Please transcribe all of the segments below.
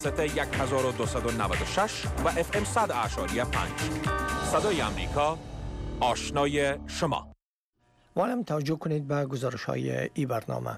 1296 و FM 100.5. صدای امریکا، آشنای شما. وانم توجه کنید به گزارش‌های این برنامه.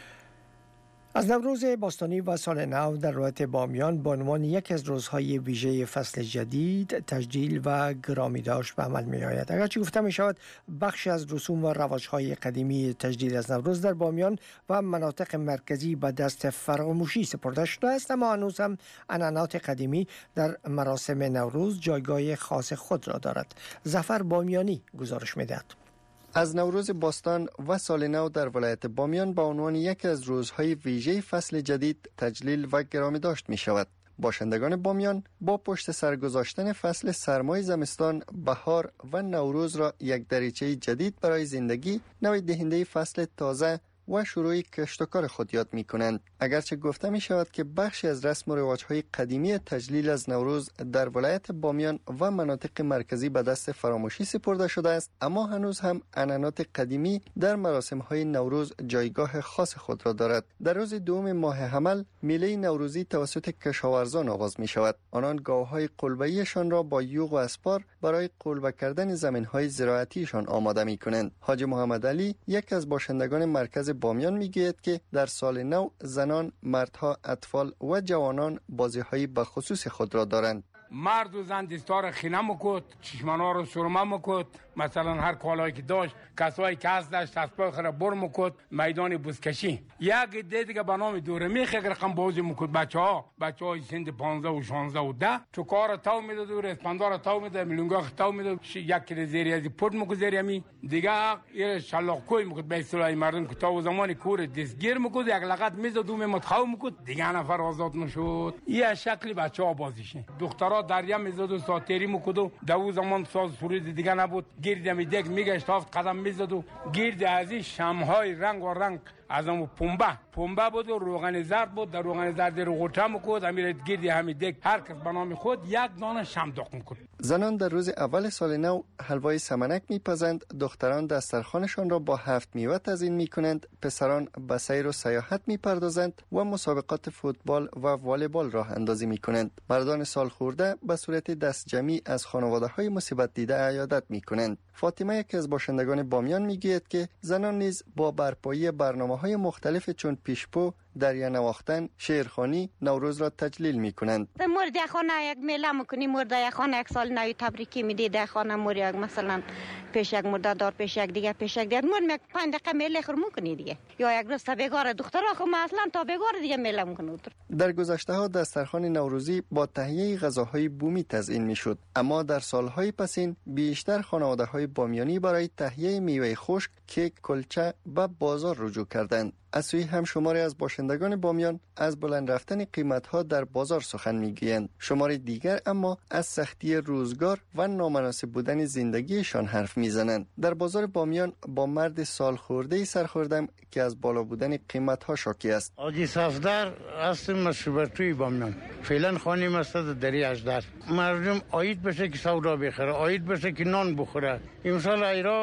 از نوروز باستانی و سال نو در ولایت بامیان به عنوان یکی از روزهای ویژه فصل جدید تجلیل و گرامی داشت به عمل می آید. اگرچه گفته می شود بخشی از رسوم و رواج‌های قدیمی تجلیل از نوروز در بامیان و مناطق مرکزی به دست فراموشی سپرده شده است، اما هنوز هم عنعنات قدیمی در مراسم نوروز جایگاه خاص خود را دارد. ظفر بامیانی گزارش می دهد. از نوروز باستان و سال نو در ولایت بامیان به عنوان یکی از روزهای ویژه فصل جدید تجلیل و گرامی داشت می شود. باشندگان بامیان با پشت سر گذاشتن فصل سرمای زمستان، بهار و نوروز را یک دریچه جدید برای زندگی، نوی دهنده فصل تازه و شروع کشت و کار خود یاد می کنند. اگرچه گفته می شود که بخشی از رسم و رواج‌های قدیمی تجلیل از نوروز در ولایت بامیان و مناطق مرکزی به دست فراموشی سپرده شده است، اما هنوز هم عنعنات قدیمی در مراسم‌های نوروز جایگاه خاص خود را دارد. در روز دوم ماه حمل میله نوروزی توسط کشاورزان آغاز می شود. آنان گاوهای قلبه‌ایشان را با یوغ و اسپار برای قلبه کردن زمین‌های زراعتیشان آماده می کنند. حاجی محمد علی، یک از باشندگان مرکز بامیان، میگوید که در سال نو زنان، مردها، اطفال و جوانان بازی‌های بخصوص خود را دارند. مرد و زن دستار خینه میکرد، چشمانا رو سرمه میکرد، مثلا هر کالایی که داشت، کسایی که هست داشت اسبای خرا بر میکرد، میدان بوزکشی. یک دیگه به نام دورمی خیلی رقم بازی میکرد. بچه‌های سند 15 و 16 و 10 چوکار تاو میداد و اسپندار تاو میداد، میلونگا تاو میداد، یک کلی زیری از پورت میکرد زیریمی دیگه یه شلاق کوی میکرد به اصطلاح مردم که تا زمانی کور دستگیر میکرد، یک لغت میزد و متخاو میکرد، دیگه نفر آزاد میشد. یه شکلی بچه‌ها بازیشه. دخترها دریا میزد و ساتری میکرد و دو زمان ساز سرود دیگه نبود، گرد میدک میگشت، هفت قدم میزد و گرد از این شمهای رنگ و رنگ از اون پنبه بود و روغن زرد بود، در روغن زرد رو غوطه میکرد، امیر گرد همین دک هر کس به نام خود یک دانه شم داغ میکرد. زنان در روز اول سال نو حلوای سمنک میپزند، دختران دسترخوانشان را با 7 میوه تزیین میکنند، پسران به سیر و سیاحت میپردازند و مسابقات فوتبال و والیبال راه اندازی میکنند. مردان سال خورده به صورت دست جمعی از خانواده های مصیبت دیده عیادت میکنند. فاطمه، یکی از باشندگان بامیان، میگوید که زنان نیز با برپایی برنامه‌های مختلف چون پیشپو، دریا نواختن، شعرخوانی نوروز را تجلیل می‌کنند. در مورد خانه یک میله می‌کنیم، مورد خانه یک سال نوی تبریکی می‌دی، در خانه مورد یک مثلا پیش یک مرده دار، پیش یک دیگه، پیش یک دیگه، مورد یک 5 دقیقه میله خور می‌کنی دیگه، یا یک روز تا بگاره دخترها خو اصلا تا بگاره دیگه میله می‌کنه. در گذشته‌ها دسترخوان نوروزی با تهیه غذاهای بومی تزیین می‌شد، اما در سال‌های پسین بیشتر خانواده‌های بامیانی برای تهیه میوه خشک، کیک، کلچه و بازار رجوع کردند. از سوی هم شماری از باشندگان بامیان از بلند رفتن قیمت‌ها در بازار سخن می‌گویند. شماری دیگر اما از سختی روزگار و نامناسب بودن زندگیشان حرف می‌زنند. در بازار بامیان با مرد سال خورده سرخوردم که از بالا بودن قیمت‌ها شاکی است. آجی صفدر هستیم مشروبتوی بامیان. فعلا خانه مستد دری اجدر. مردم آید بشه که سودا بخره، آید بشه که نان بخوره. امسال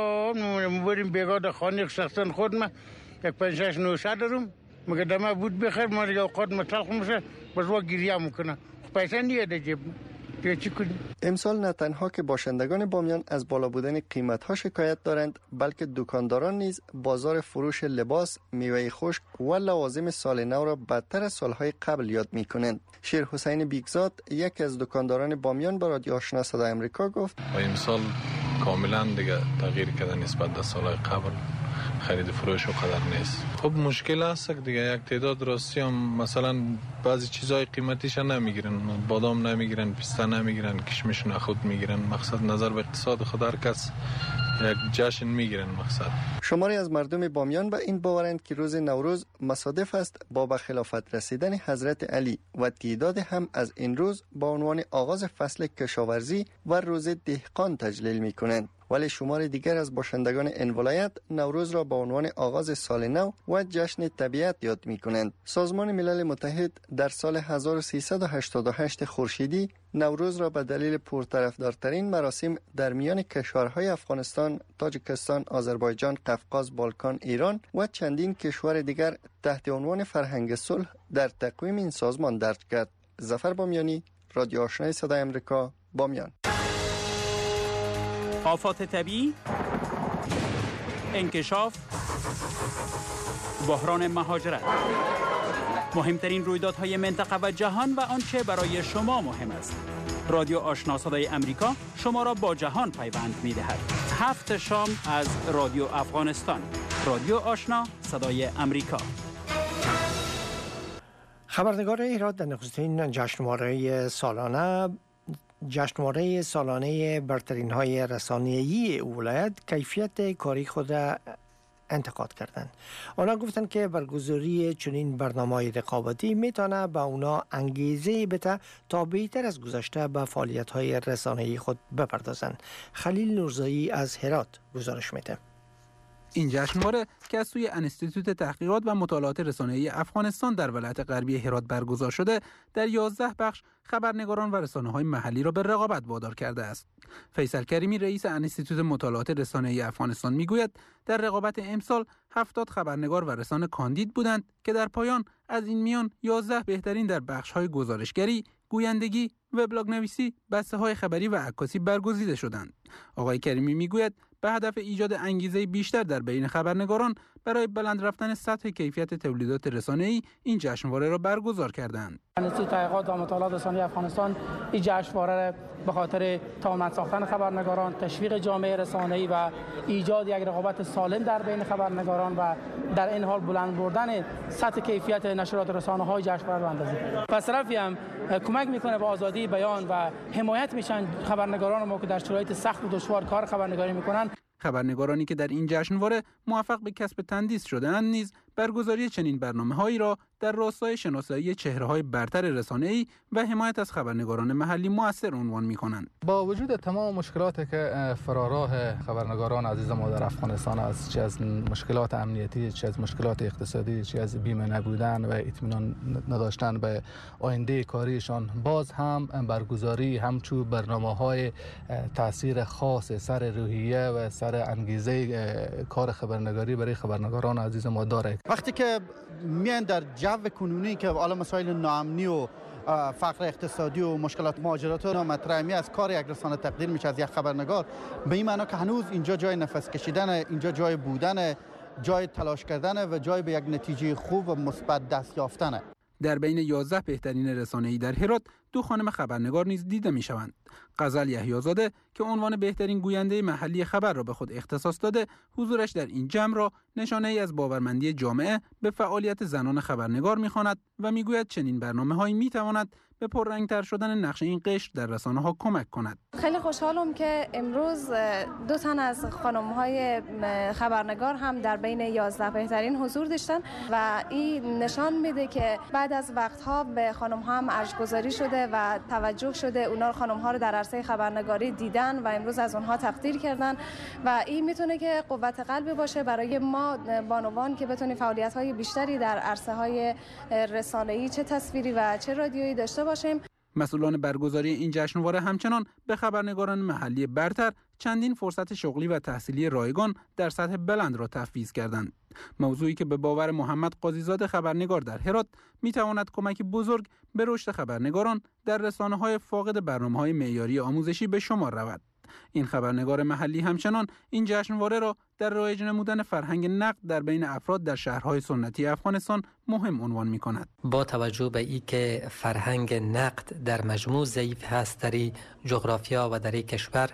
ایران بریم بگاد خانه شخصا خود ما یک 5-6 نوشه دارم، مگه دمه بود بخیر، ما یا اوقات مطلق میشه باز وا گریه میکنه، پیسه نیه در جیب. چی کنیم؟ امسال نه تنها که باشندگان بامیان از بالا بودن قیمت‌ها شکایت دارند، بلکه دکانداران نیز بازار فروش لباس، میوه خشک و لوازم سال نو را بدتر از سالهای قبل یاد می‌کنند. شیر حسین بیگزاد، یکی از دکانداران بامیان، با رادیو آشنا صدای آمریکا گفت: امسال کاملا دیگه تغییر کرده نسبت به سالهای قبل. خرید فروش و قدر نیست. خب مشکل است دیگه، یک تعداد راستی هم مثلا بعضی چیزای قیمتیش نمیگیرن، بادام نمیگیرن، پسته نمیگیرن، کشمش نخود میگیرن. مقصد نظر به اقتصاد خود هر کس یک جشن میگیرن. مقصد شماری از مردم بامیان به این باورند که روز نوروز مصادف است با به خلافت رسیدن حضرت علی و تعداد هم از این روز با عنوان آغاز فصل کشاورزی و روز دهقان تجلیل میکنند. ولی شمار دیگر از باشندگان این ولایت نوروز را با عنوان آغاز سال نو و جشن طبیعت یاد می‌کنند. سازمان ملل متحد در سال 1388 خورشیدی نوروز را به دلیل پرطرفدارترین مراسم در میان کشورهای افغانستان، تاجیکستان، آذربایجان، قفقاز، بالکان، ایران و چندین کشور دیگر تحت عنوان فرهنگ صلح در تقویم این سازمان درج کرد. ظفر بامیانی، رادیو آشنای صدای امریکا، بامیان. آفات طبیعی، انکشاف، بحران مهاجرت، مهمترین رویدادهای منطقه و جهان و آنچه برای شما مهم است. رادیو آشنا صدای امریکا شما را با جهان پیوند می‌دهد. 7 شام از رادیو افغانستان. رادیو آشنا صدای امریکا. خبرنگار هرات در نخستین جشنواره سالانه برترین های رسانه‌ای ولایت کیفیت کاری خود را انتقاد کردند. آنها گفتند که برگزاری چنین برنامه‌های رقابتی میتونه به اونا انگیزه بده تا بهتر از گذشته به فعالیت‌های رسانه‌ای خود بپردازند. خلیل نورزایی از هرات گزارش میده. این جشنواره که از سوی انستیتوت تحقیقات و مطالعات رسانه‌ای افغانستان در ولایت غربی هرات برگزار شده، در 11 بخش خبرنگاران و رسانه‌های محلی را به رقابت وادار کرده است. فیصل کریمی رئیس انستیتوت مطالعات رسانه‌ای افغانستان میگوید در رقابت امسال 70 خبرنگار و رسانه کاندید بودند که در پایان از این میان 11 بهترین در بخش‌های گزارشگری، گویندگی، وبلاگ نویسی، بسته‌های خبری و عکاسی برگزیده شدند. آقای کریمی میگوید به هدف ایجاد انگیزه بیشتر در بین خبرنگاران برای بلند رفتن سطح کیفیت تولیدات رسانه‌ای این جشنواره را برگزار کردند. انستیتوت تحقیقات و مطالعات رسانه‌ای افغانستان این جشنواره را به خاطر توانمند ساختن خبرنگاران، تشویق جامعه رسانه‌ای و ایجاد یک رقابت سالم در بین خبرنگاران و در این حال بلند بردن سطح کیفیت نشریات رسانه‌های جشنواره را اندازید. پس طرفی هم کمک میکنه به آزادی بیان و حمایت میشن خبرنگاران ما که در شرایط سخت و دشوار کار خبرنگاری میکنن. خبرنگارانی که در این جشنواره موفق به کسب تندیس شده‌اند نیز برگزاری چنین برنامه‌هایی را در راستای شناسایی چهره‌های برتر رسانه‌ای و حمایت از خبرنگاران محلی مؤثر عنوان می‌کنند. با وجود تمام مشکلاتی که فراراه خبرنگاران عزیز ما در افغانستان است، چه از مشکلات امنیتی، چه از مشکلات اقتصادی، چه از بیمه نبودن و اطمینان نداشتن به آینده کاریشان، باز هم برگزاری همچون برنامه‌های تاثیر خاص سر روحیه و سر انگیزه کار خبرنگاری برای خبرنگاران عزیز ما داره. وقتی که میان در جو کنونی که حالا مسائل ناامنی و فقر اقتصادی و مشکلات مهاجرت رو مطرح می از کار یک رسانه تقدیر میشه از یک خبرنگار، به این معنی که هنوز اینجا جای نفس کشیدن، اینجا جای بودن، جای تلاش کردن و جای به یک نتیجه خوب و مثبت دست یافتن. در بین 11 بهترین رسانه‌ای در هرات 2 خانم خبرنگار نیز دیده می‌شوند. غزل یحیی‌زاده که عنوان بهترین گوینده محلی خبر را به خود اختصاص داده، حضورش در این جمع را نشانه‌ای از باورمندی جامعه به فعالیت زنان خبرنگار می‌خواند و می‌گوید چنین برنامه‌هایی می‌تواند به پررنگ‌تر شدن نقش این قشر در رسانه‌ها کمک کند. خیلی خوشحالم که امروز 2 تن از خانم‌های خبرنگار هم در بین 11 بهترین حضور داشتن و این نشان میده که بعد از وقت‌ها به خانم‌ها هم ارج‌گذاری شده و توجه شده، اونا خانم‌ها رو در عرصه خبرنگاری دیدن و امروز از اونها تقدیر کردن و این میتونه که قوت قلبی باشه برای ما بانوان که بتونیم فعالیت‌های بیشتری در عرصه‌های رسانه‌ای چه تصویری و چه رادیویی داشته باشیم. مسئولان برگزاری این جشنواره همچنان به خبرنگاران محلی برتر چندین فرصت شغلی و تحصیلی رایگان در سطح بلند را تفویض کردند. موضوعی که به باور محمد قاضیزاده خبرنگار در هرات میتواند کمکی بزرگ به رشد خبرنگاران در رسانه‌های فاقد برنامه‌های معیاری آموزشی به شمار رود. این خبرنگار محلی همچنان این جشنواره را در رایج نمودن فرهنگ نقد در بین افراد در شهرهای سنتی افغانستان مهم عنوان می‌کند. با توجه به اینکه فرهنگ نقد در مجموع ضعیف هست در جغرافیا و در کشور،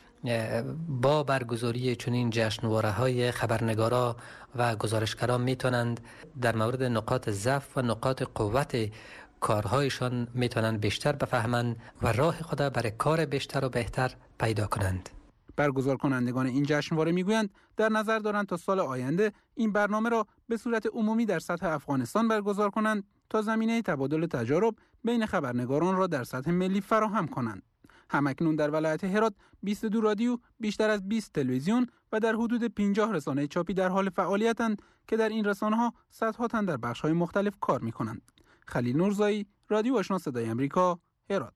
با برگزاری چنین جشنواره‌های خبرنگارا و گزارشگران میتونند در مورد نقاط ضعف و نقاط قوت کارهایشان میتونند بیشتر بفهمند و راه خود برای کار بیشتر و بهتر پیدا کنند. برگزار کنندگان این جشنواره میگویند در نظر دارند تا سال آینده این برنامه را به صورت عمومی در سطح افغانستان برگزار کنند تا زمینه تبادل تجارب بین خبرنگاران را در سطح ملی فراهم کنند. همکنون در ولایت هرات 22 رادیو، بیشتر از 20 تلویزیون و در حدود 50 رسانه چاپی در حال فعالیتند که در این رسانه‌ها صدها تن در بخش‌های مختلف کار می‌کنند. خلیل نورزایی، رادیو آشنا صدای امریکا، هرات.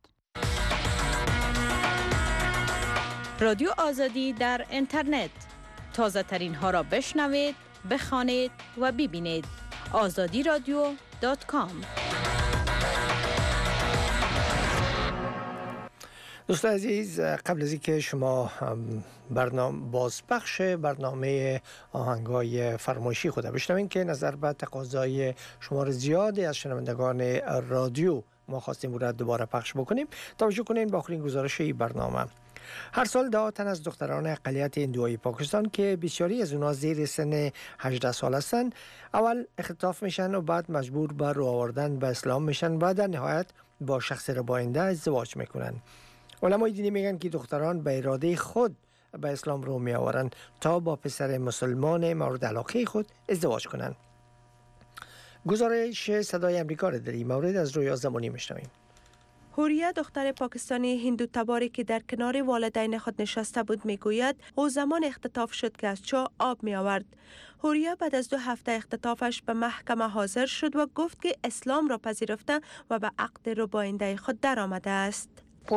رادیو آزادی در اینترنت، تازه ترین ها را بشنوید، بخوانید و ببینید. azadiradyo.com دوستان عزیز، قبل از اینکه شما بازپخش برنامه آهنگای فرمایشی خود بشنوین که نظر به تقاضای شمار زیادی از شنوندگان رادیو ما خواستیم او را دوباره پخش بکنیم، توجه کنین به آخرین گزارش این برنامه. هر سال 10 تن از دختران اقلیت هندوهای پاکستان که بسیاری از اونها زیر سن 18 سال هستند، اول اختطاف میشن و بعد مجبور به رو آوردن به اسلام میشن و در نهایت با شخص رباینده ازدواج میکنن. علمای دینی میگن که دختران به اراده خود به اسلام رو می آورند تا با پسر مسلمان مورد علاقه خود ازدواج کنند. گزارش صدای امریکا را در این مورد از رویا زمانی میشنویم. حوریه دختر پاکستانی هندو تباری که در کنار والدین خود نشسته بود میگوید او زمان اختطاف شد که از چاه آب می آورد. حوریه بعد از 2 هفته اختطافش به محکمه حاضر شد و گفت که اسلام را پذیرفته و به عقد رباینده خود در آمده است.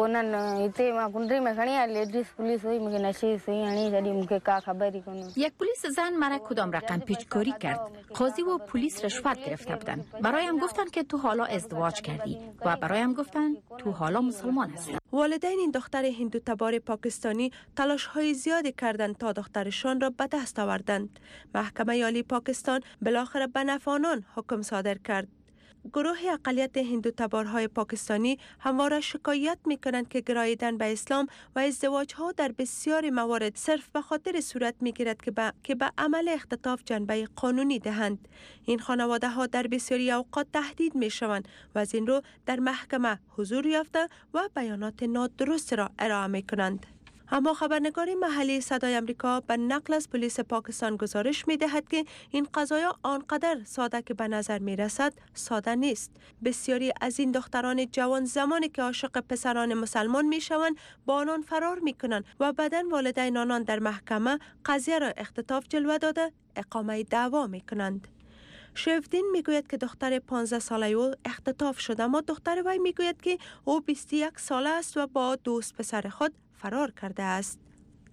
یک پلیس زن مرا کدام رقم پیچکاری کرد. قاضی و پلیس رشوت گرفته بودند. برایم گفتند که تو حالا ازدواج کردی و برایم گفتند تو حالا مسلمان هستی. والدین این دختر هندو تبار پاکستانی تلاش های زیادی کردند تا دخترشان را به دست آوردند. محکمه عالی پاکستان بالاخره به نفع آنان حکم صادر کرد. گروه اقلیت هندو تبارهای پاکستانی همواره شکایت می‌کنند که گراییدن به اسلام و ازدواج‌ها در بسیاری موارد صرف به خاطر صورت می‌گیرد که به عمل اختطاف جنبه قانونی دهند. این خانواده‌ها در بسیاری اوقات تهدید می‌شوند و از این رو در محکمه حضور یافته و بیانات نادرست را ارائه می‌کنند. اما خبرنگار محلی صدای امریکا به نقل از پلیس پاکستان گزارش می دهد که این قضایا آنقدر ساده که به نظر می رسد ساده نیست. بسیاری از این دختران جوان زمانی که عاشق پسران مسلمان می شوند با آنان فرار می کنند و بعداً والدین آنان در محکمه قضیه را اختطاف جلوه داده اقامه دعوا می کنند. شفدین میگوید که دختر 15 ساله او اختطاف شد، اما دختر وی میگوید که او 21 ساله است و با دوست پسر خود فرار کرده است.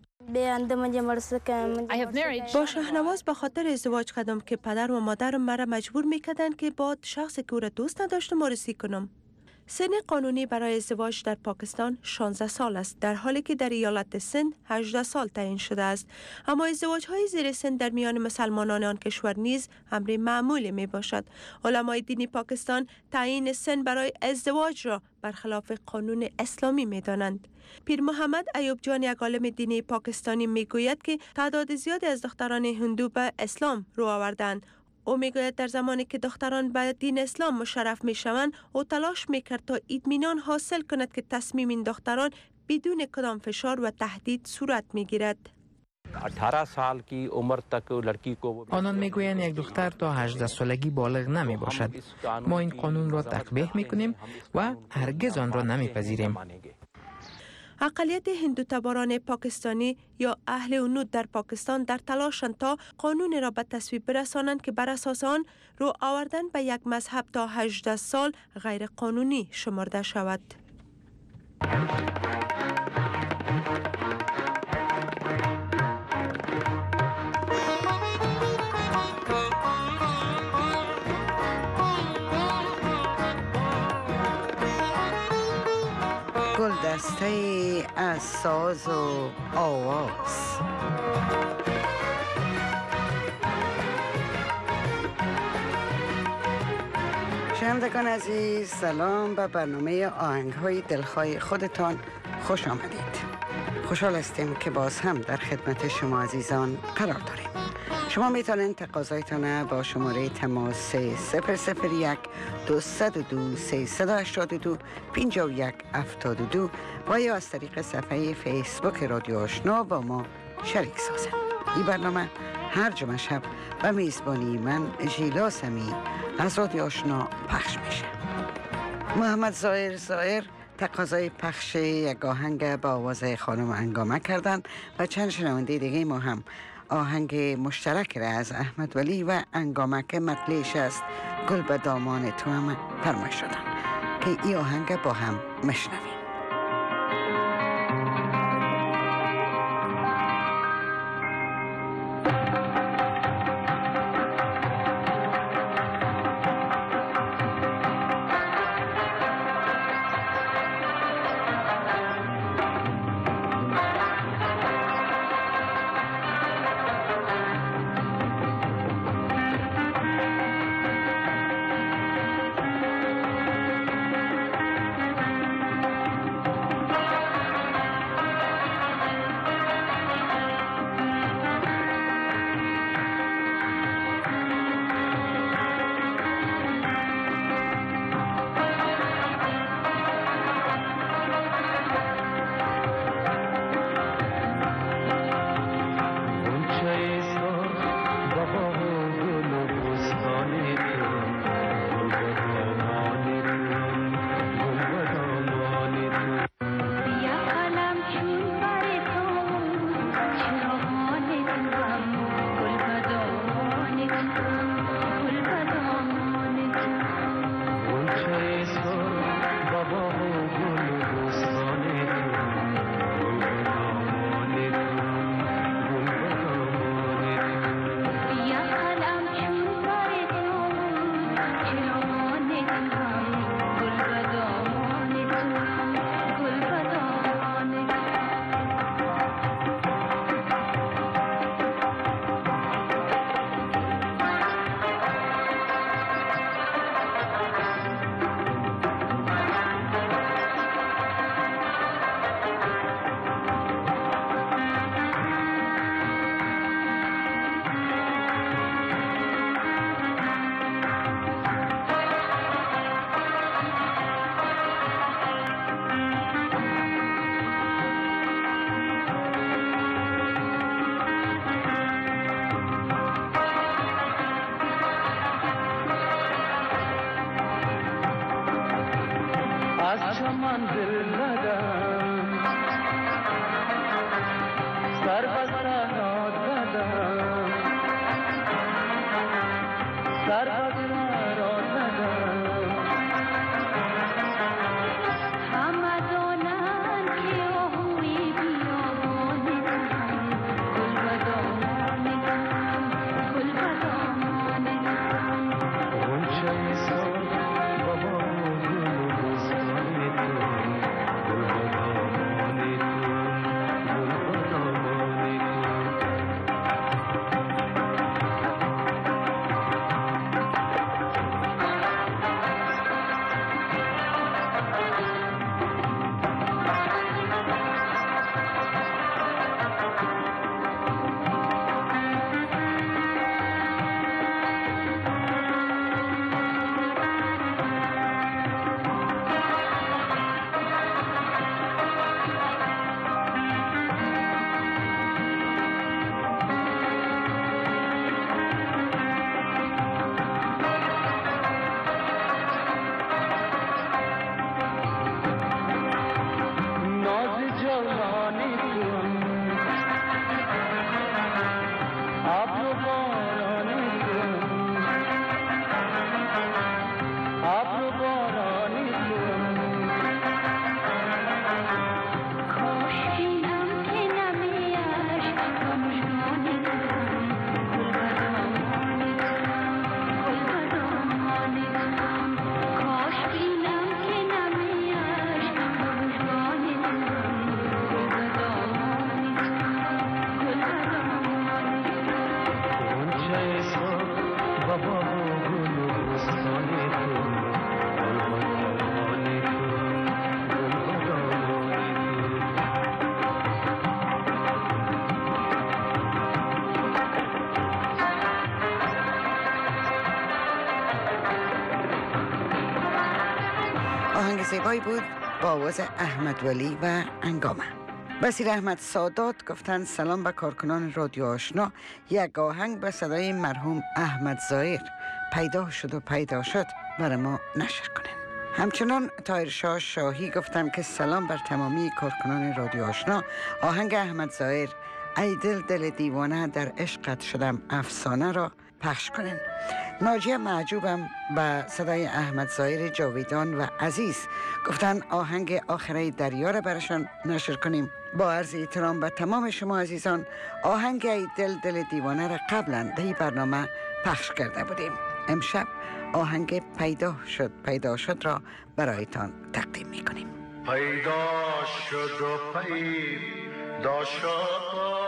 با شهنواز به خاطر ازدواج کردم که پدر و مادرم مرا مجبور میکردند که با شخصی که او را دوست نداشتم آرزی کنم. سن قانونی برای ازدواج در پاکستان 16 سال است، در حالی که در ایالت سند 18 سال تعیین شده است. اما ازدواج‌های زیر سن در میان مسلمانان آن کشور نیز امر معمولی می باشد. علمای دینی پاکستان تعیین سن برای ازدواج را برخلاف قانون اسلامی می دانند. پیر محمد ایوب جان، یک عالم دینی پاکستانی، می گوید که تعداد زیادی از دختران هندو به اسلام رو آوردند. او میگوید در زمانی که دختران به دین اسلام مشرف میشوند، او تلاش میکرد تا اطمینان حاصل کند که تصمیم این دختران بدون کدام فشار و تهدید صورت میگیرد. 18 سال کی عمر تک لڑکی کو آنان میگویند یک دختر تا 18 سالگی بالغ نمی باشد. ما این قانون را تقبیح میکنیم و هرگز آن را نمیپذیریم. اقلیت هندو تباران پاکستانی یا اهل اونود در پاکستان در تلاشند تا قانون را به تصویب برسانند که بر اساس آن رو آوردن به یک مذهب تا 18 سال غیر قانونی شمرده شود. گلدسته از ساز و آواز. شنوندگان عزیز، سلام به برنامه آهنگ‌های دلخواه خودتان خوش آمدید. خوشحال هستیم که باز هم در خدمت شما عزیزان قرار داریم. شما میتونید تقاضایتان با شماره تماس 001 202 382 5172 و یا از طریق صفحه فیسبوک رادیو آشنا با ما شریک سازید. این برنامه هر جمعه شب و میزبانی من ژیلا سمی از رادیو آشنا پخش میشه. محمد ظاهر تقاضای پخش یک آهنگ با آواز خانم انگامه کردند و چند شنونده دیگه ما هم آهنگ مشترک را از احمد ولی و انگامه که مطلعش است گل به دامان تو هم فرمایش شدن که این آهنگ با هم مشنویم. منزل زدم سر به صحرا زدم سر به صحرا زدم همه دانند که آهوی بیابانی گل به دامانی گل به دامانی غنچه سال بابا گل و بستان تو گل به دامانی تو گل به دامانی ناز جوانی تو ابر و بارانی تو ابر و بارانی تو کاش بینم که نمیاش با مژگانی گل به دامانی گل به دامانی کاش بینم که نمیاش با مژگانی گل به دامانی گل به دامانی غنچه سال بابا گل و بستان تو گل به دامانی تو گل به دامانی تو آهنگ زیبایی بود با آواز احمد ولی و انگامه. بصیر احمد سادات گفتن سلام به کارکنان رادیو آشنا، یک آهنگ به صدای مرحوم احمد ظاهر پیدا شد و پیدا شد برای ما نشر کنین. همچنان طاهرشاه شاهی گفتن که سلام بر تمامی کارکنان رادیو آشنا، آهنگ احمد ظاهر ای دل دل دیوانه در عشقت شدم افسانه را پخش کنین. ناجیه معجوبم به صدای احمد ظاهر جاویدان و عزیز گفتن آهنگ آخره دریا را برشان نشر کنیم. با عرض احترام به تمام شما عزیزان، آهنگ ای دل دل دیوانه را قبلا در این برنامه پخش کرده بودیم. امشب آهنگ پیدا شد را برایتان تقدیم میکنیم. پیدا شد و پیدا شد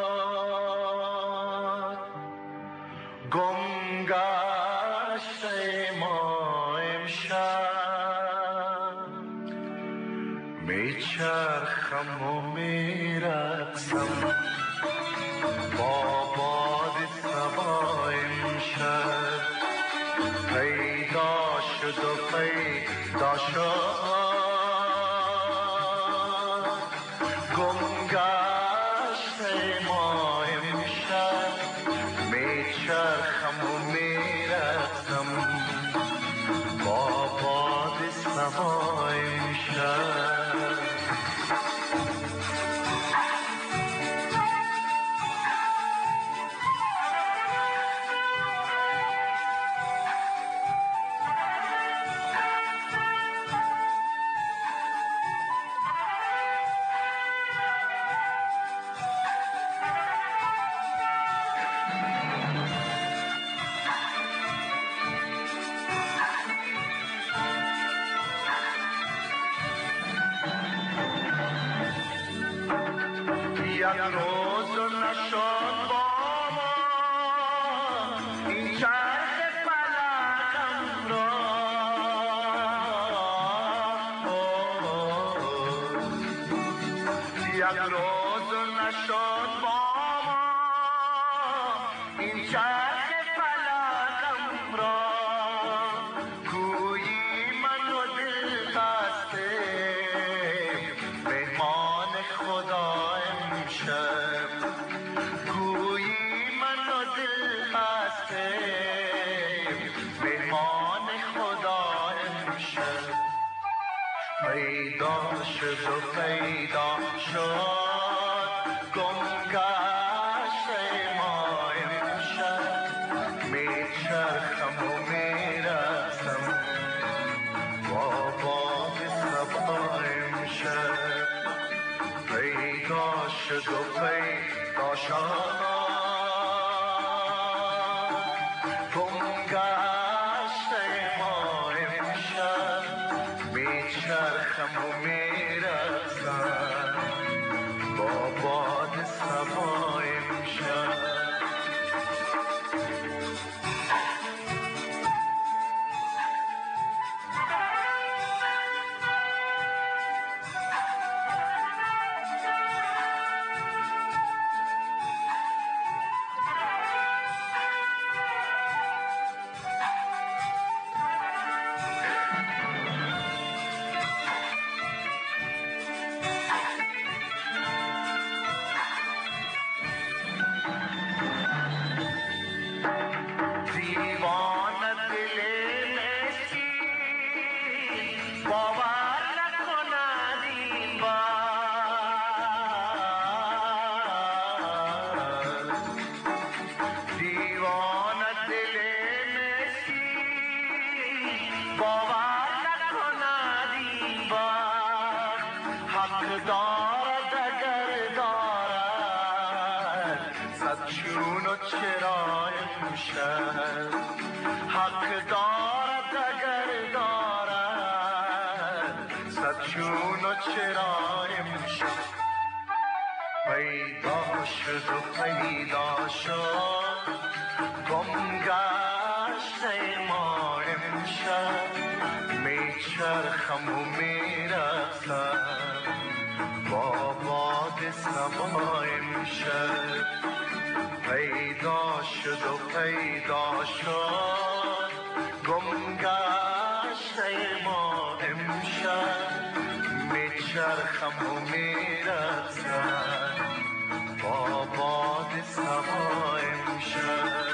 گم گشت ما امشب میچرخم و میرقصم با باد صبا امشب پیدا شد و پیدا شد گم گشت ما امشب میچرخم و میرقصم با باد صبا امشب یک روز نشد با ما این چرخ فلکم را یک روز نشد با ما این چرخ فلکم را گویی من و دل بسته مهمان خدا گویی من و دل بسته مهمان خدا امشب پیدا پیدا شد و پیدا شد گم گشت ما امشب میچرخم و میرسم با باد صبا امشب پیدا شد و پیدا شد گم گشت ما امشب میچرخم و میرسم با باد صبا امشب حق دارد اگر دارد صد چون و چرا امشب پیدا شد و پیدا شد گم گشت ما امشب میچرخم و میرقصم با باد صبا امشب پیدا شد و پیدا شد گم گشت ما امشب میچرخم و میرقصم با باد صبا امشب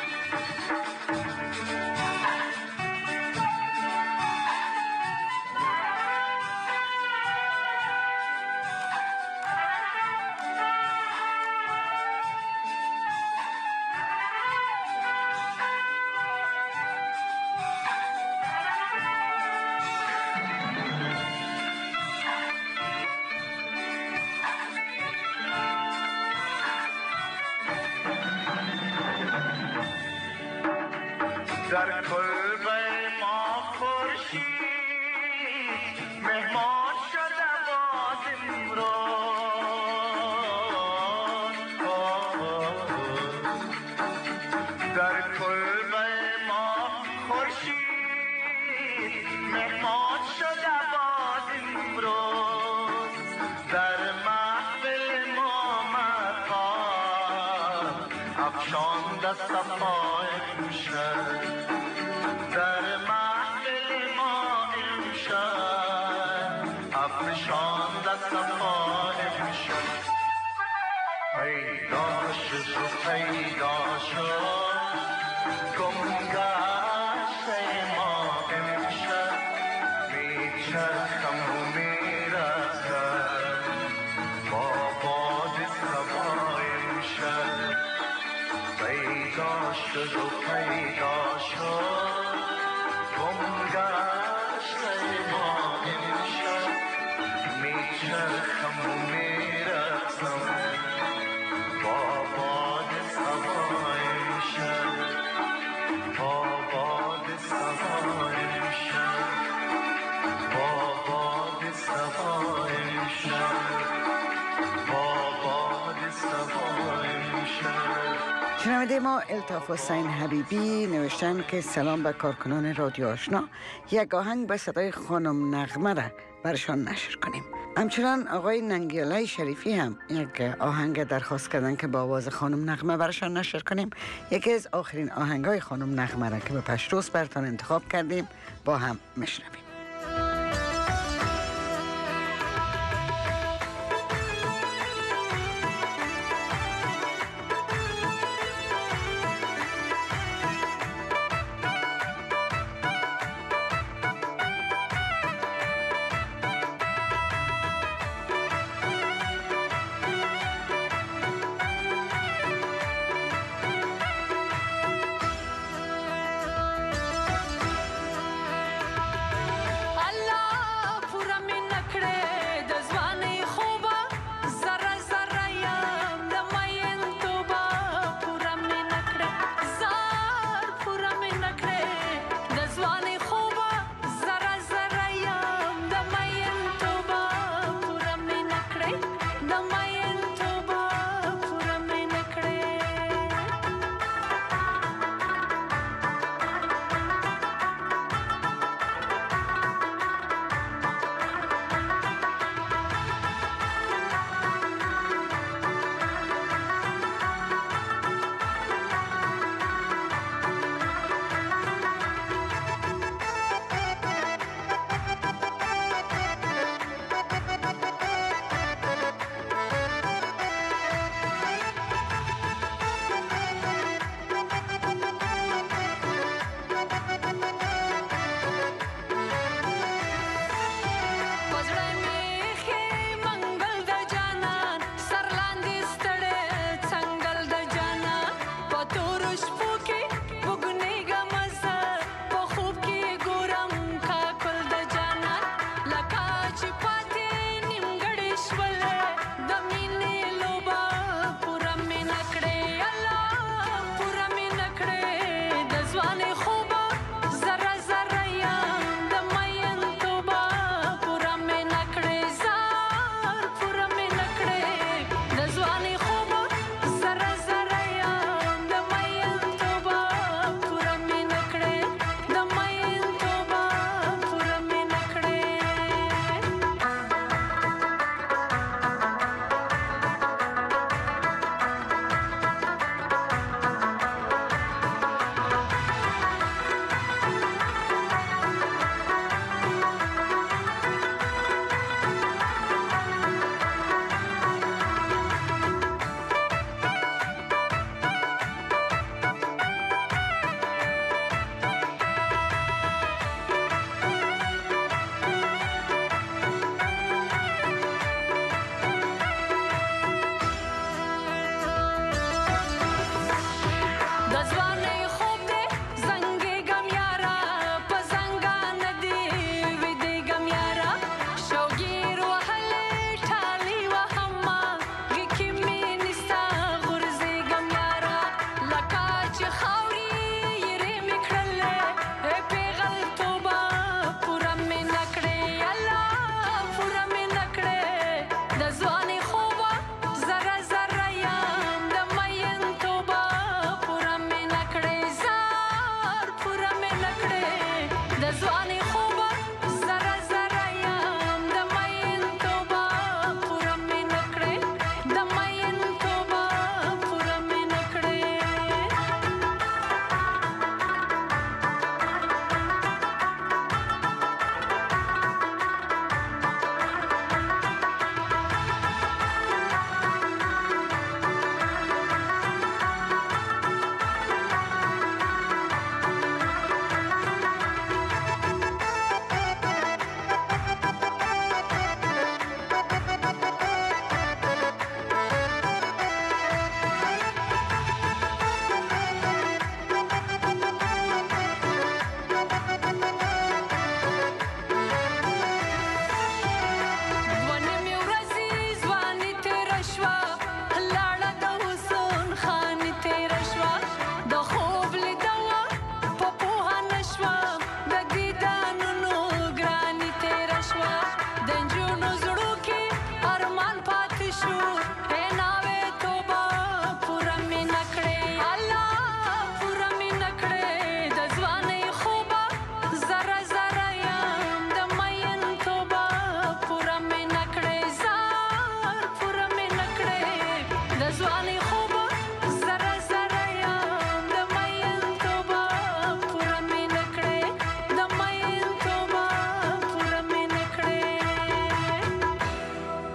در کلبه ما خورشید مهمان شده باز امروز در کلبه ما خورشید مهمان شده باز امروز در محفل ما مقام افشانده صفا امشب در محفل ما امشب افشانده صفا امشب پیدا شد و پیدا شد گم گشت ما امشب میچرخم و میرقصم با باد صبا امشب پیدا شد و پیدا شد گم گشت ما امشب میچرخم و میرقصم با باد صبا امشب با باد صبا امشب با باد صبا امشب با باد صبا امشب. شنونده ما الطاف حسین حبیبی نوشتن که سلام به کارکنان رادیو آشنا، یک آهنگ به صدای خانم نغمه را برشان نشر کنیم. همچنان آقای ننگیاله شریفی هم یک آهنگ درخواست کردن که با آواز خانم نغمه برشان نشر کنیم. یکی از آخرین آهنگای خانم نغمه را که به پشتوس برتان انتخاب کردیم با هم میشنویم.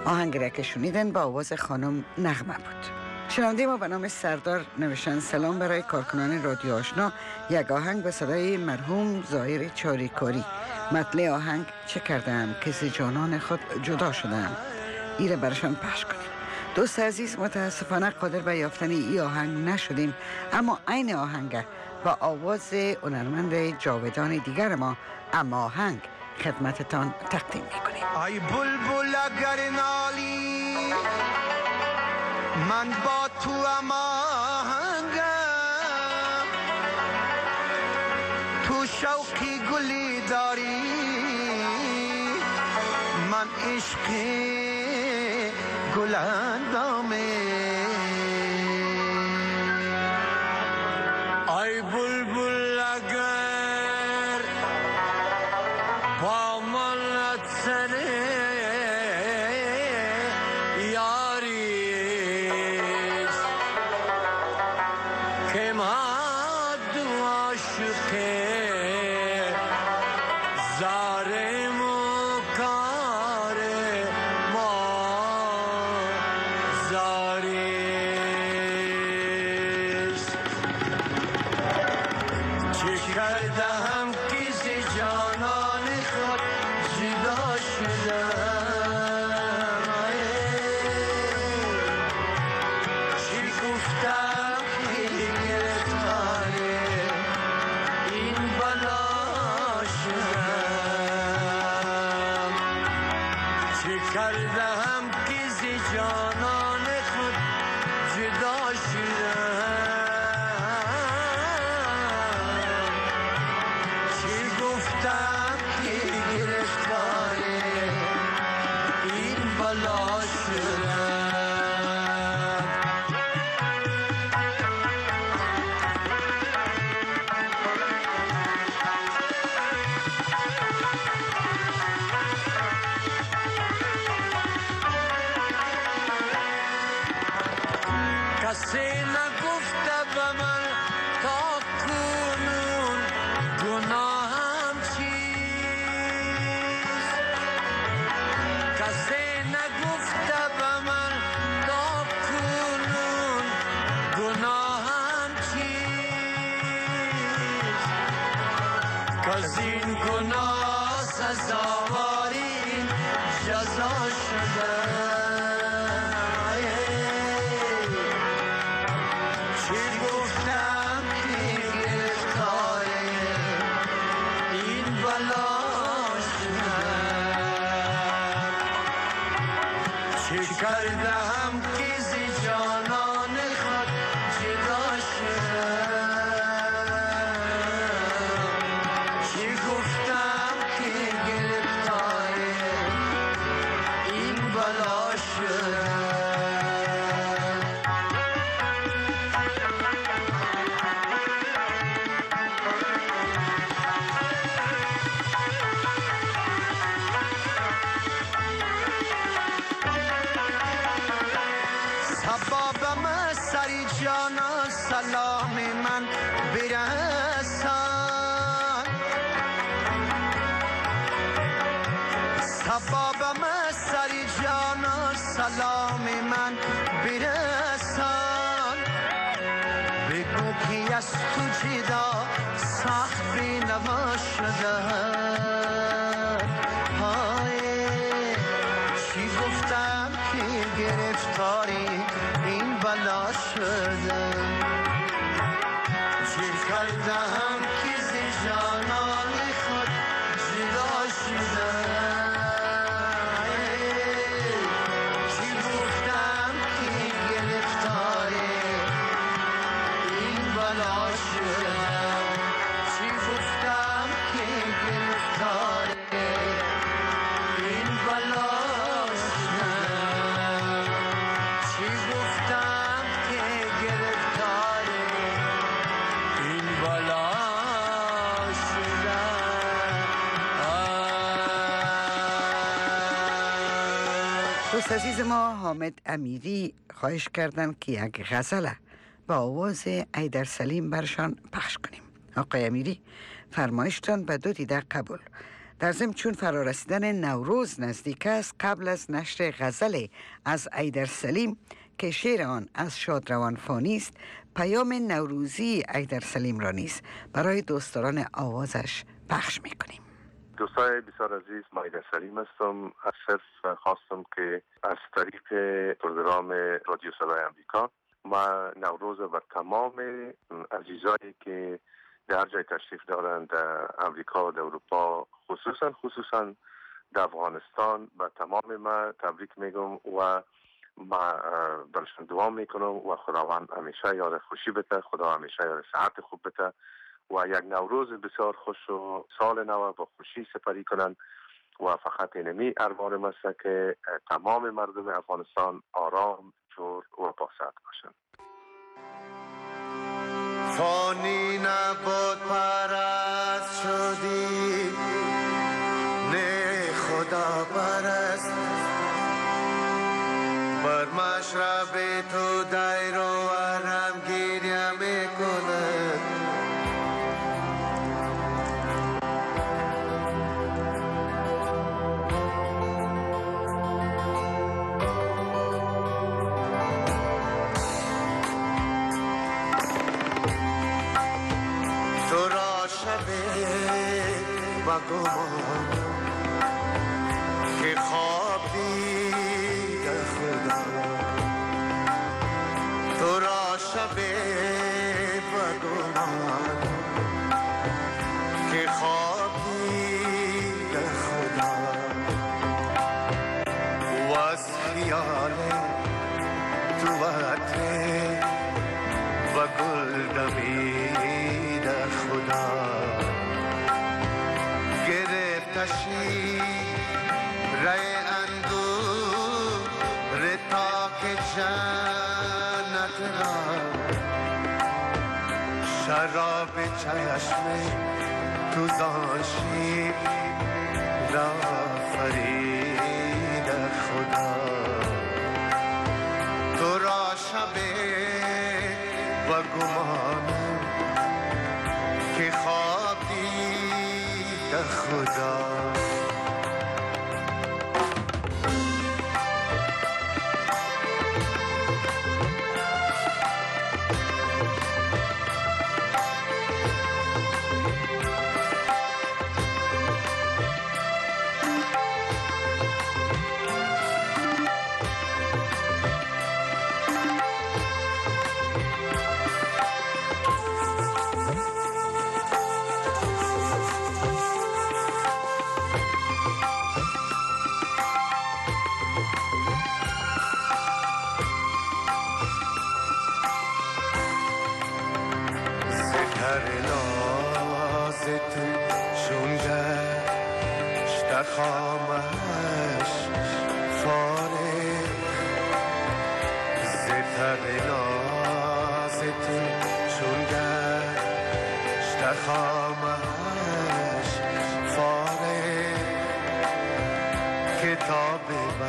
آهنگ را که شنیدن با آواز خانم نغمه بود. شنونده ما به نام سردار نوشتن سلام برای کارکنان رادیو آشنا، یک آهنگ به صدای مرحوم ظاهر چاریکاری. مطلع آهنگ چه کردم که ز جانان خود جدا شدم، ایره برشان پخش کنیم. دوست عزیز، متاسفانه قادر به یافتن ای آهنگ نشدیم، اما عین آهنگ با آواز هنرمند جاودان دیگر ما اما آهنگ خدمتتان تقدیم میکنیم. ای بلبل اگر نالی من با تو اما آهنگم، تو شوقی گلی داری من عشقی گل اندامه. ای بلبل اگر با من سنه یاریست که ما دو عاشقه زارم و کار ما زاریست. چه کردم که ز جانان خود جدا شدم، چی گفتم که گرفتار این بلا شدم، چه کردم که ز جانان خود جدا شدم، چی گفتم که گرفتار این بلا شدم. کسی نگفته به من تا کنون گناهم چیست، کسی نگفته به من تا کنون گناهم چیست، کز این گناه سزاواری جزا شده. چی گفتم که گرفتار این بلا شدم، چی کردم که ز جانان خود جدا شدم، چی گفتم که گرفتار این بلا شدم. سبابم سری جانا سلام من برسان، سبابم سری جانا سلام من برسان، بگو که از تو جدا سخت بینوا شده. چی گفتم که گرفتاری این بلا شده، چی کردم که ز جانان خود جدا شده، چی گفتم که گرفتاری این بلا شده، چی گفتم که گرفتاری این بلا شده، چی گفتم که گرفتاری این بلا شده. دوست عزیز ما حامد امیری خواهش کردن که یک غزله با آواز ایدر سلیم برشان پخش کنیم. آقای امیری فرمایشتان به 2 دیده قبول. در ضمن چون فرارسیدن نوروز نزدیک است، قبل از نشر غزل از ایدرسلیم که شعر آن از شادروان فانی است، پیام نوروزی ایدرسلیم را نیز برای دوستداران آوازش پخش میکنیم. دوستای بسیار عزیز، ما ایدرسلیم هستم. صرف خواستم که از طریق پروگرام رادیو صدای امریکا ما نوروز و تمام عزیزایی که در جای تشریف دارند در امریکا و در اروپا، خصوصا در افغانستان، و تمام ما تبریک میگم و ما برشان دعا میکنم و خداوند همیشه یار خوشی بده، خدا همیشه یار صحت خوب بده و یک نوروز بسیار خوش و سال نو با خوشی سپری کنند و فقط اینمی ارمان است که تمام مردم افغانستان آرام، جور و پاسد باشند. فانی نبود پرست شدی، نه خدا پرست، بر مشرب تو دیر و ورم گیریه میکنه. تو را شبه و گمان که خواب دیده خدا، تو را شبه و گمان که خواب دیده خدا و از خیال تو عطر و گل دمیده خدا گرفتشی رای اندور رتاک جنت را، شراب چشم تو زانشی را فرید خدا، تو را شبه و گمانم که خواب دیده خدا. خامش فارغ زتر نازت چون گشت خامش فارغ کتاب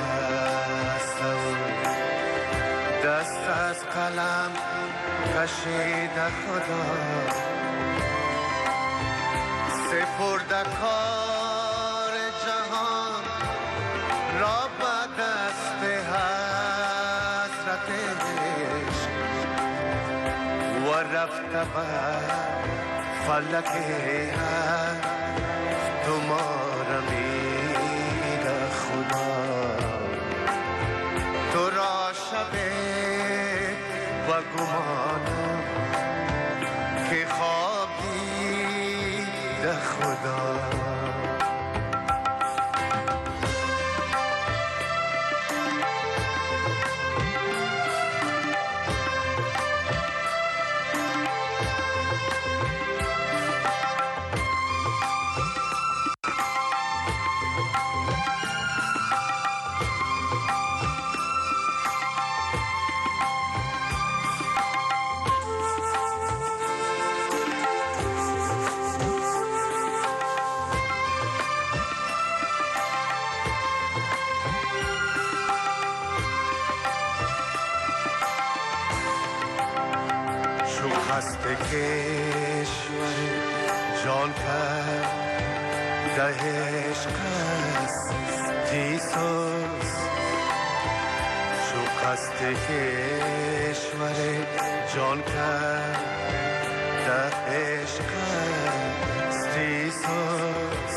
بستم دست از قلم کشیده خدا سپرده کار جهان را به دست حسرتش و رفته بر فلک تو ما را میده خدا تو را شبه و گمانم که خواب دیده خدا خسته کشور جان کرد عشق است تیسوس شو قصد کشور جان کرد در عشق است تیسوس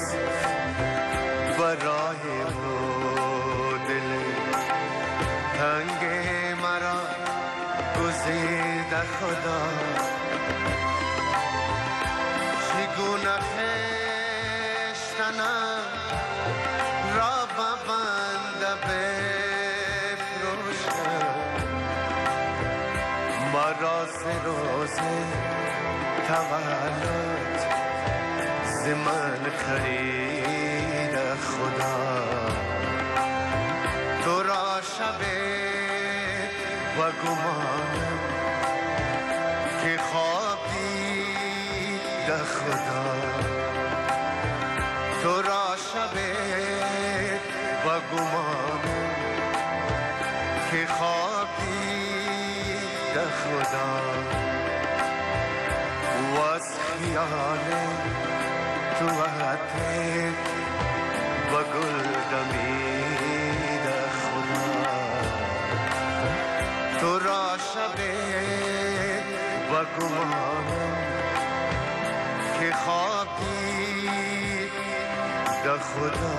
برای دل تنگ مرا گزیده خدا چگونه خشتنم را ببنده بفروشم مرا ز روز تولد ز من خرید خدا تو را شب و گمانم که خوابید خدا تو را شب و گمانم که خوابید خدا و از خیال تو عطر و گل دمید خدا تو را شب و گمانم که خوابید خدا.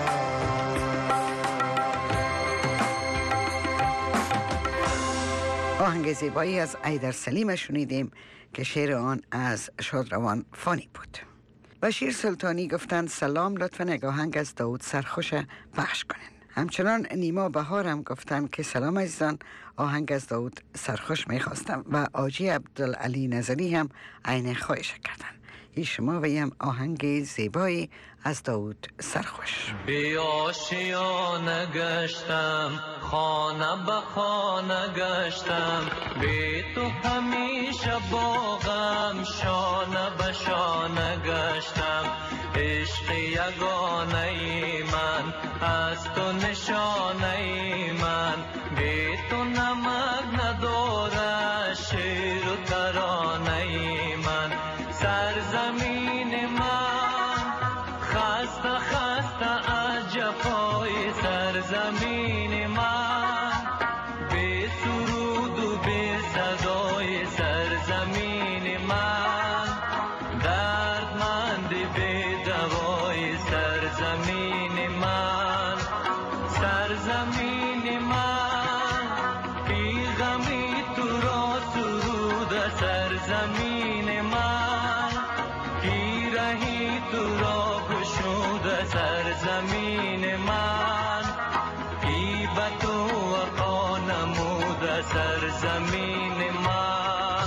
آهنگ زیبایی از ایدر سلیم شنیدیم که شعر آن از شادروان فانی بود. بشیر سلطانی گفتند سلام، لطفاً یک آهنگ از داود سرخوش پخش کنین. همچنان نیما بهار هم گفتند که سلام عزیزان، آهنگ از داود سرخوش میخواستم و آجی عبدالعلی نظری هم عین خواهش کردن. ای شما و هم آهنگ زیبایی از داود سرخوش. بی آشیانه گشتم، خانه به خانه گشتم، بی تو همیشه باغم، شانه به شانه گشتم، عشق یگانه ای من، از تو نشانه ای من، بی تو نمک نداره شعر و ترانه ای من، سرزمین من خسته خسته عجفای سرزمین من، بی سرود و بی صدای سرزمین من، دردمند بی دوای سرزمین من، سرزمین من بی غمی تو را سرود سرزمین من، پیرهی تو را گشود سرزمین من، هیبت و وفا نمود سرزمین من.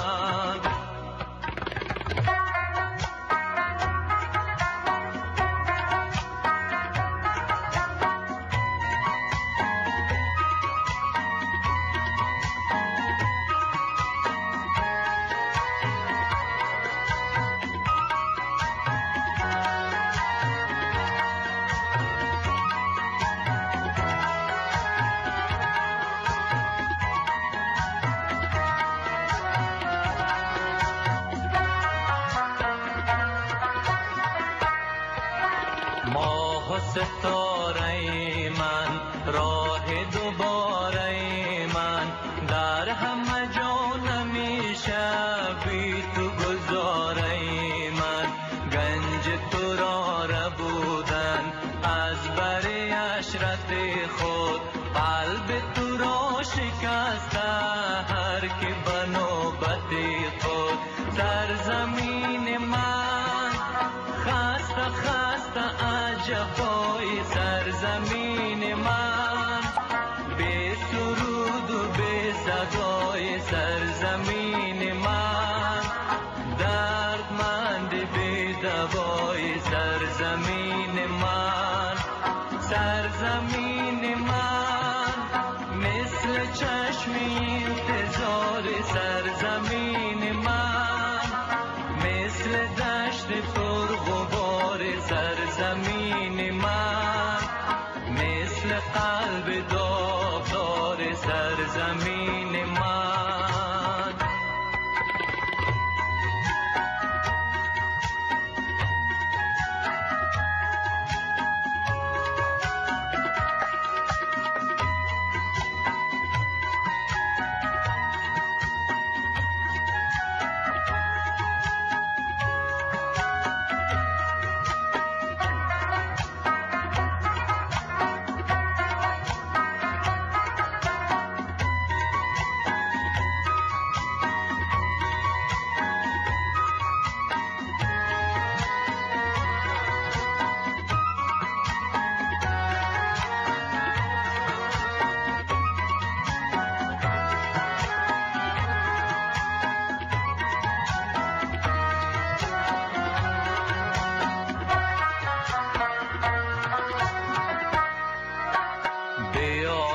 ستاره من، راه دوباره من، در همه جا نمیشه بی تو گذاره من، گنج تو را ربودن از بر عشرت خود، قلب تو را شکسته هر که به نوبت خود، سرزمین من خسته خسته عجبای سرزمین من، بی سرود و بی صدای سرزمین من، دردمند بی دوای سرزمین من، سرزمین من مثل چشم انتظار سرزمین من، مثل دشت پرغبار سرزمین من، مثل قلب داغدار سرزمین من.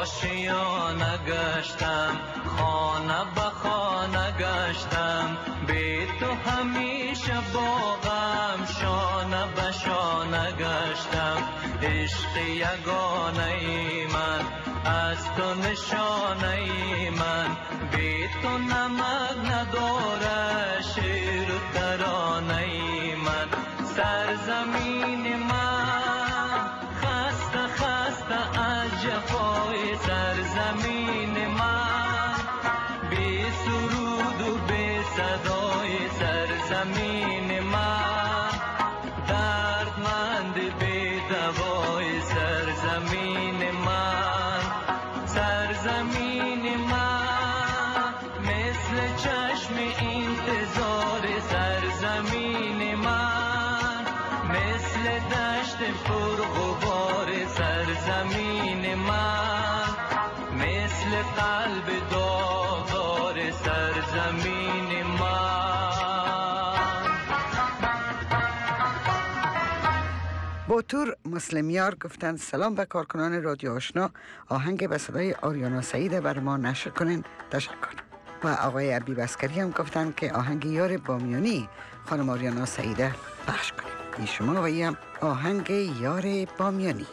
آشیانه گشتم، خانه به خانه گشتم، بی تو همیشه باغم شانه به شانه گشتم. عشق یگانه ای من از تو نشانه ای من، بی تو نمک نداره شعر و ترانه ای من. سرزمین من خسته خسته از جفای سرزمین من، بی سرود و بی صدای سرزمین من، دردمند بی دوای سرزمین من. سرزمین من مثل چشم انتظار سرزمین من، مثل دشت پرغبار سرزمین من، مثل قلب داغدار سرزمین من. بوتور مسلمیار گفتند سلام به کارکنان رادیو آشنا، آهنگ به صدای آریانا سعید بر ما نشر کنین، تشکر. و آقای عبی بسکری هم گفتند که آهنگ یار بامیانی خانم آریانا سعیده پخش کنیم. این شما و هم آهنگ یار بامیانی.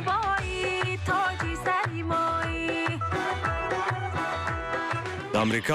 امریکا